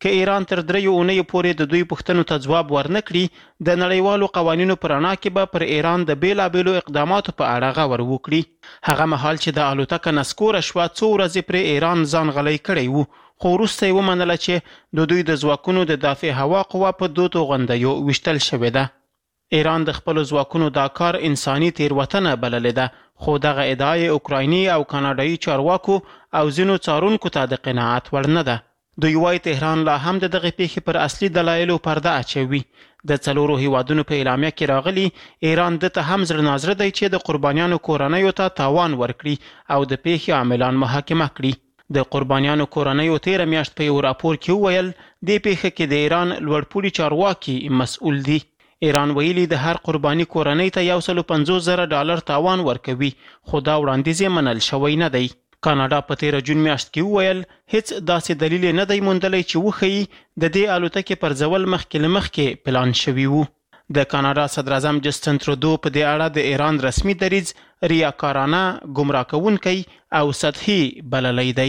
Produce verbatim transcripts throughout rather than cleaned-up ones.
که ایران تر دریو اونیو پورې د دوی پوښتنو ته ځواب ورنه کړي د نړیوالو قوانینو په رڼا کې به پر ایران د بیلابیلو اقداماتو په اړه غور وکړي. هغه مهال چې د الوتکه نسکوره شوه څو ورځې پرې ایران ځان غلی کړی و، خو وروسته یې ومنله چې د دوی د ځواکونو د دافع هوا قوه په دوو توغندیو ویشتل شوې ده. ایران د خپلو ځواکونو دا کار انساني تیروتنه بللې ده، خو دغه ادعا یې اوکرایني او کاناډایي چارواکو او ځینو څارونکو ته د قناعت وړ نه ده. دوی وایي تهران لا هم د دغې پیښې پر اصلي دلایلو پرده اچوي. د څلورو هیوادونو په اعلامیه کې راغلي ایران ده ته هم زړه نازړه دی چې د قربانیانو کورنیو ته تاوان ورکړي او د پیښې عاملان محاکمه کړي. د قربانیانو کورنیو تیره میاشت په یو راپور کې وویل دې پیښه کې د ایران لوړپوړي چارواکي مسؤل دي. ایران ویلي د هر قرباني کورنۍ ته یو سلو پنځوس زره ډالر تاوان ورکوي، خو دا وړاندیز یې منل شوی نه دی. کاناډا په تیره جون میاشت کې وویل هیڅ داسې دلیل نه دی موندلی چې وښیي د دې الوتکې پرځول مخکې له مخکې پلان شوي وو. د کاناډا صدراعظم جسټن ترودو په دې اړه د ایران رسمي دریځ ریاکارانه، ګمراه کوونکی او سطحي بللی دی.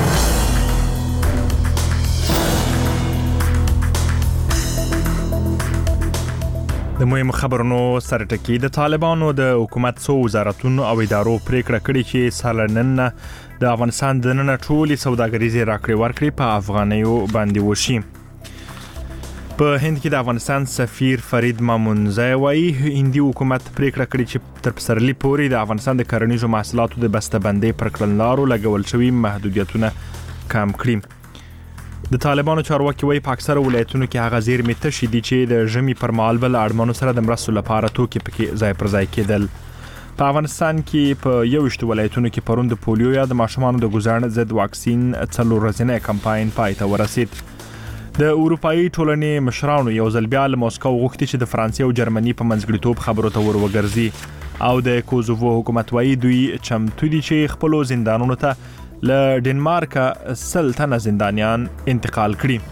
د مهمو خبرونو سره ټکی د طالبانو د حکومت څو وزارتونو او ادارو پریکړه کړې چې سالنن د افغانستان د نن ټولې سوداګریزې راکړې ورکړې په افغانیو باندې وشي. په هند کې د افغانستان سفیر فرید مامونزی وایي هندي حکومت پریکړه کړې چې تر پسرلي پورې د افغانستان د کرنیزو محصولاتو د بسته‌بندۍ پر کړنلارو لګول شوي محدودیتونه کم کړي. د طالبانو چارواکي وایي په اکثره ولایتونو کې هغه زیرمې تشې دي چې د ژمي پر مهال به له اړمنو سره د مرستو لپاره توکي پکې ځای پر ځای کېدل. په افغانستان کې په یوویشتو ولایتونو کې پرون د پولیو یا د ماشومانو د ګوزاڼ ضد واکسین څلور ورځنی کمپاین پای ته ورسید. د اروپایي ټولنې مشرانو یو ځل بیا له موسکو غوښتي چې د فرانسې او جرمني په منځګړیتوب خبرو ته ور وګرځي او د کوزوو حکومت وایي دوی چمتو دي چې خپلو زندانونو ته له ډنمارکه سل تنه زندانیان انتقال کړي.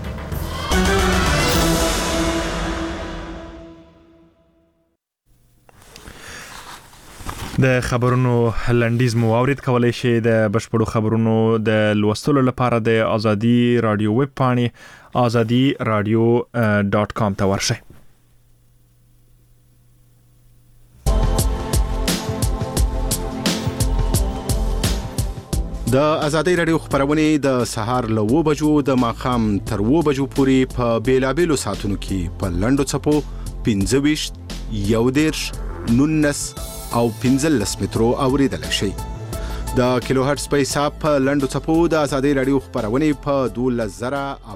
د خبرونو لنډیز مو واورید. کولای شئ د بشپړو خبرونو د لوستلو لپاره د ازادي رادیو ویب پاڼې ازادي رادیو ډاټ کام ته ورشئ. د ازادي رادیو خبرونه د سهار له و بجو د ماخام تر و بجو پورې په بیلابیلو ساعتونو کې په لنډو چپو پنځه ویشت، یو دېرش، نونس او پنځلس مترو اوریدل شي. د کیلو هرتز په حساب په لنډو چپو د ازادي رادیو خبرونه په دوولس زره